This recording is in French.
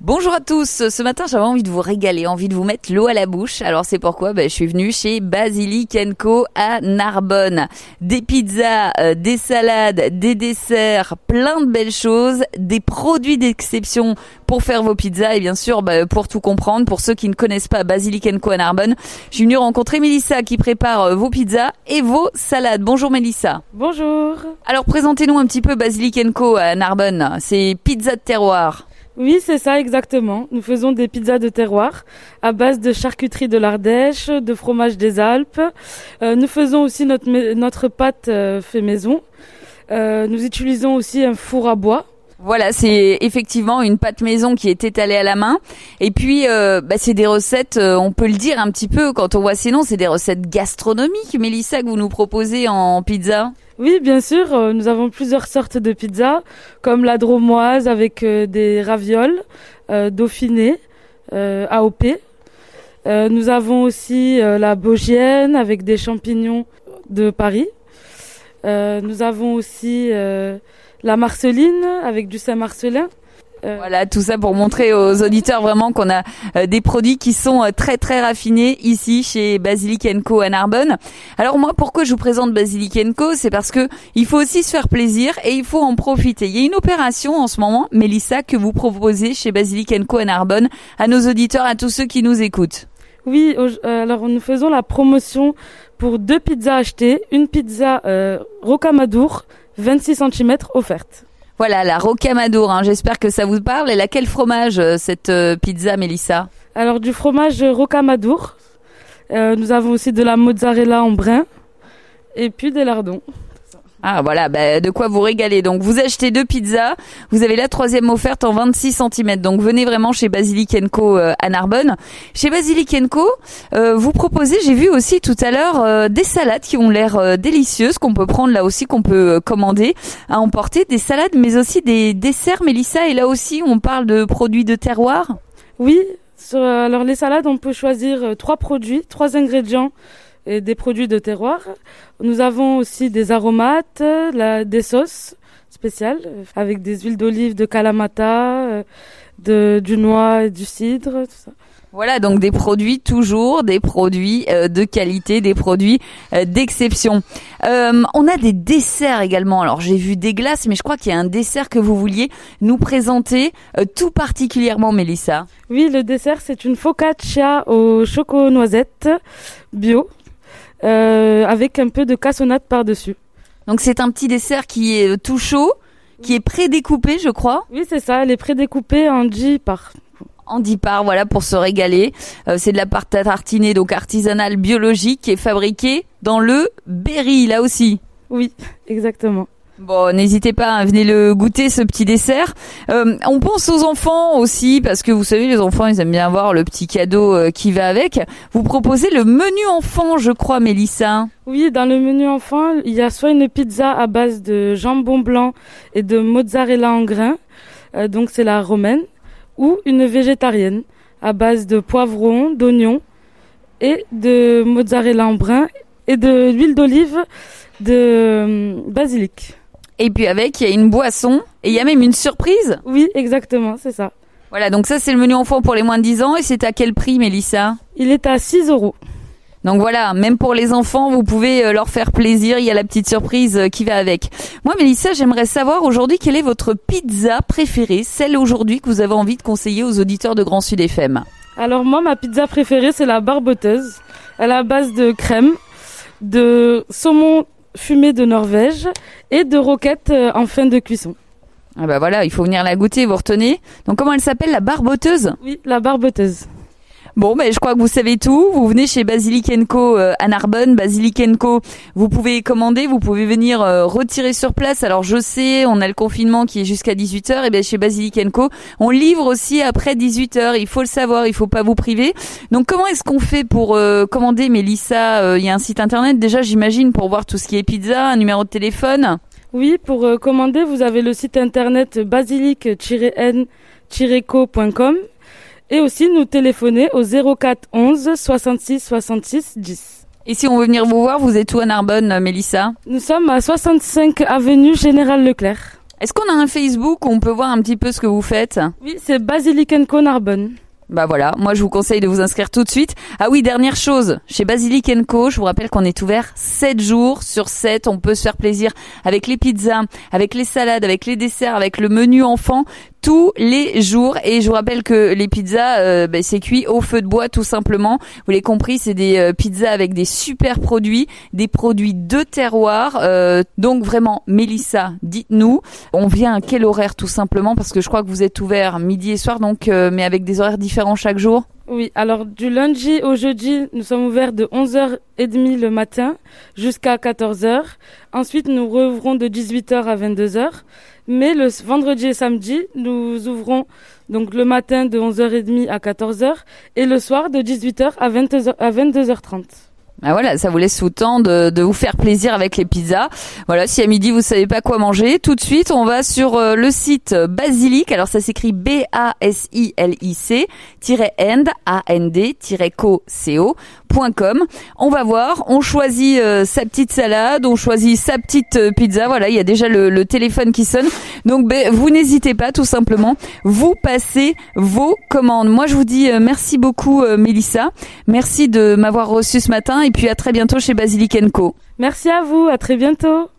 Bonjour à tous, ce matin j'avais envie de vous régaler, envie de vous mettre l'eau à la bouche. Alors c'est pourquoi je suis venue chez Basilic & Co à Narbonne. Des pizzas, des salades, des desserts, plein de belles choses, des produits d'exception pour faire vos pizzas et bien sûr pour tout comprendre, pour ceux qui ne connaissent pas Basilic & Co à Narbonne, je suis venue rencontrer Mélissa qui prépare vos pizzas et vos salades. Bonjour Mélissa. Bonjour. Alors présentez-nous un petit peu Basilic & Co à Narbonne, c'est pizza de terroir. Oui, c'est ça exactement. Nous faisons des pizzas de terroir à base de charcuterie de l'Ardèche, de fromage des Alpes. Nous faisons aussi notre pâte fait maison. Nous utilisons aussi un four à bois. Voilà, c'est effectivement une pâte maison qui est étalée à la main. Et puis, c'est des recettes, on peut le dire un petit peu, quand on voit ces noms, c'est des recettes gastronomiques, Mélissa, que vous nous proposez en pizza. Oui, bien sûr, nous avons plusieurs sortes de pizzas, comme la dromoise avec des ravioles, dauphinées, AOP. Nous avons aussi la bogienne avec des champignons de Paris. Nous avons aussi la marceline avec du Saint-Marcelin. Voilà, tout ça pour montrer aux auditeurs vraiment qu'on a des produits qui sont très très raffinés ici chez Basilic & Co à Narbonne. Alors moi, pourquoi je vous présente Basilic & Co, c'est parce que il faut aussi se faire plaisir et il faut en profiter. Il y a une opération en ce moment, Mélissa, que vous proposez chez Basilic & Co à Narbonne à nos auditeurs, à tous ceux qui nous écoutent. Oui, alors nous faisons la promotion pour 2 pizzas achetées, une pizza rocamadour 26 cm offerte. Voilà, la rocamadour, j'espère que ça vous parle. Elle a quel fromage, cette pizza, Mélissa? Alors, du fromage rocamadour. Nous avons aussi de la mozzarella en brin. Et puis des lardons. Ah, voilà, de quoi vous régaler. Donc, vous achetez 2 pizzas. Vous avez la 3e offerte en 26 cm. Donc, venez vraiment chez Basilic & Co à Narbonne. Chez Basilic & Co, vous proposez, j'ai vu aussi tout à l'heure, des salades qui ont l'air délicieuses, qu'on peut prendre là aussi, qu'on peut commander à emporter. Des salades, mais aussi des desserts, Mélissa. Et là aussi, on parle de produits de terroir. Oui, alors les salades, on peut choisir 3 produits, 3 ingrédients et des produits de terroir. Nous avons aussi des aromates, des sauces spéciales avec des huiles d'olive de Kalamata, du noix et du cidre, tout ça. Voilà, donc des produits de qualité, des produits d'exception. On a des desserts également. Alors j'ai vu des glaces, mais je crois qu'il y a un dessert que vous vouliez nous présenter tout particulièrement, Mélissa. Oui, le dessert, c'est une focaccia au choco-noisette bio. Avec un peu de cassonade par-dessus. Donc c'est un petit dessert qui est tout chaud, qui est prédécoupé, je crois. Oui, c'est ça, elle est prédécoupée en 10 parts. En 10 parts, voilà, pour se régaler. C'est de la pâte à tartiner, donc artisanale, biologique, qui est fabriquée dans le Berry, là aussi. Oui, exactement. Bon, n'hésitez pas, venez le goûter, ce petit dessert. On pense aux enfants aussi, parce que vous savez, les enfants, ils aiment bien avoir le petit cadeau qui va avec. Vous proposez le menu enfant, je crois, Mélissa. Oui, dans le menu enfant, il y a soit une pizza à base de jambon blanc et de mozzarella en grains, donc c'est la romaine, ou une végétarienne à base de poivrons, d'oignons et de mozzarella en brin et de l'huile d'olive de basilic. Et puis avec, il y a une boisson et il y a même une surprise. Oui, exactement, c'est ça. Voilà, donc ça c'est le menu enfant pour les moins de 10 ans et c'est à quel prix, Mélissa? Il est à 6 €. Donc voilà, même pour les enfants, vous pouvez leur faire plaisir, il y a la petite surprise qui va avec. Moi, Mélissa, j'aimerais savoir aujourd'hui quelle est votre pizza préférée, celle aujourd'hui que vous avez envie de conseiller aux auditeurs de Grand Sud FM. Alors moi, ma pizza préférée, c'est la barboteuse. Elle est à base de crème, de saumon fumée de Norvège et de roquettes en fin de cuisson. Ah voilà, il faut venir la goûter, vous retenez. Donc comment elle s'appelle, la barboteuse? Oui, la barboteuse. Bon, je crois que vous savez tout. Vous venez chez Basilic & Co à Narbonne. Basilic & Co, vous pouvez commander, vous pouvez venir retirer sur place. Alors je sais, on a le confinement qui est jusqu'à 18h. Et bien chez Basilic & Co, on livre aussi après 18h. Il faut le savoir, il faut pas vous priver. Donc comment est-ce qu'on fait pour commander, Mélissa? Il y a un site internet déjà, j'imagine, pour voir tout ce qui est pizza, un numéro de téléphone? Oui, pour commander, vous avez le site internet basilic-n-co.com. Et aussi nous téléphoner au 04 11 66 66 10. Et si on veut venir vous voir, vous êtes où à Narbonne, Mélissa? Nous sommes à 65 avenue Général Leclerc. Est-ce qu'on a un Facebook où on peut voir un petit peu ce que vous faites? Oui, c'est Basilic & Co Narbonne. Bah voilà, moi je vous conseille de vous inscrire tout de suite. Ah oui, dernière chose, chez Basilic & Co, je vous rappelle qu'on est ouvert 7 jours sur 7. On peut se faire plaisir avec les pizzas, avec les salades, avec les desserts, avec le menu enfant, tous les jours. Et je vous rappelle que les pizzas, c'est cuit au feu de bois tout simplement. Vous l'avez compris, c'est des pizzas avec des super produits, des produits de terroir. Donc vraiment, Mélissa, dites-nous, on vient à quel horaire tout simplement? Parce que je crois que vous êtes ouvert midi et soir, donc mais avec des horaires différents chaque jour? Oui, alors du lundi au jeudi, nous sommes ouverts de 11h30 le matin jusqu'à 14h. Ensuite, nous rouvrons de 18h à 22h. Mais le vendredi et samedi, nous ouvrons donc le matin de 11h30 à 14h et le soir de 18h à 22h30. Ah voilà, ça vous laisse tout le temps de vous faire plaisir avec les pizzas. Voilà, si à midi vous savez pas quoi manger, tout de suite on va sur le site Basilic. Alors ça s'écrit BASILIC-and-co.com. On va voir, on choisit sa petite salade, on choisit sa petite pizza. Voilà, il y a déjà le téléphone qui sonne. Donc vous n'hésitez pas, tout simplement, vous passez vos commandes. Moi je vous dis merci beaucoup Mélissa. Merci de m'avoir reçu ce matin et puis à très bientôt chez Basilic & Co. Merci à vous, à très bientôt.